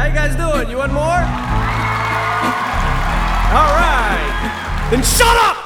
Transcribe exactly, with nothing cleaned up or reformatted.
How you guys doing? You want more? All right. Then shut up!